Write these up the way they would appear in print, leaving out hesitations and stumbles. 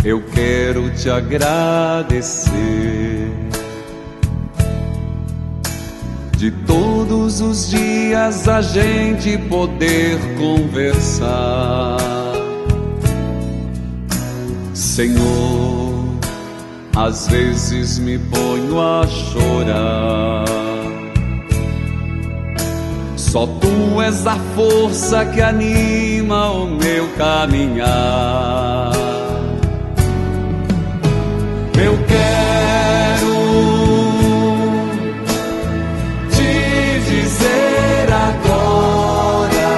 eu quero te agradecer. De todos os dias a gente poder conversar. Senhor, às vezes me ponho a chorar. Só Tu és a força que anima o meu caminhar. Eu quero te dizer agora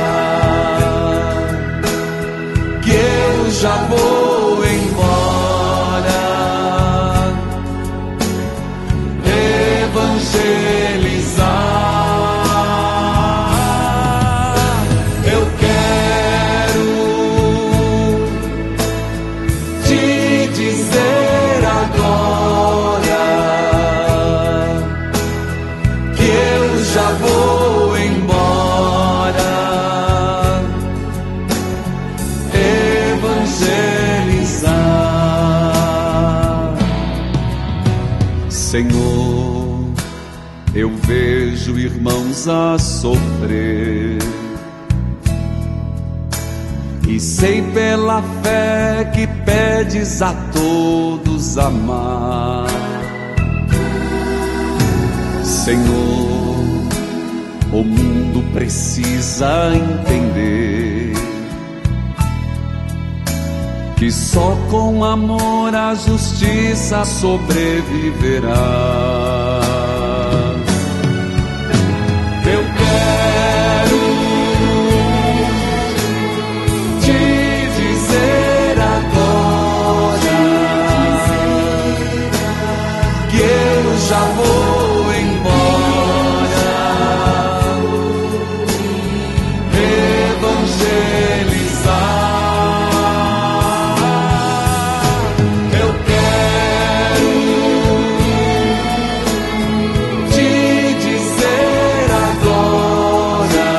que eu já vou embora, evangelizar. Eu quero te dizer agora que eu já vou embora, evangelizar. Senhor, eu vejo irmãos a sofrer e sei pela fé que pedes a todos amar. Senhor, o mundo precisa entender que só com amor a justiça sobreviverá. Eu quero te dizer agora que eu já vou embora, evangelizar. Eu quero te dizer agora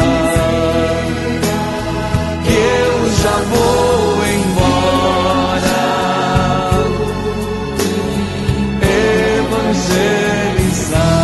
que eu já vou embora, evangelizar.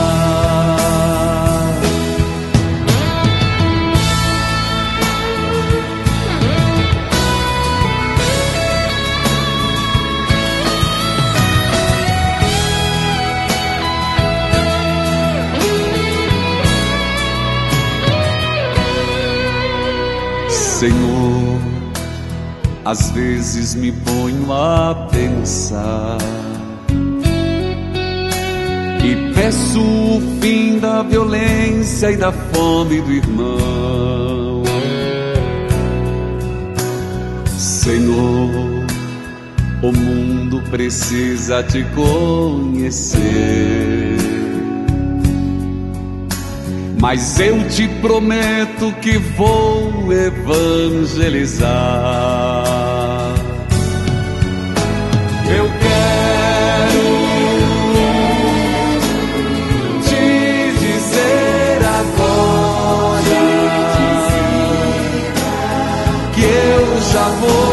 Senhor, às vezes me ponho a pensar e peço o fim da violência e da fome do irmão. Senhor, o mundo precisa te conhecer, mas eu te prometo que vou evangelizar. Eu quero te dizer agora que eu já vou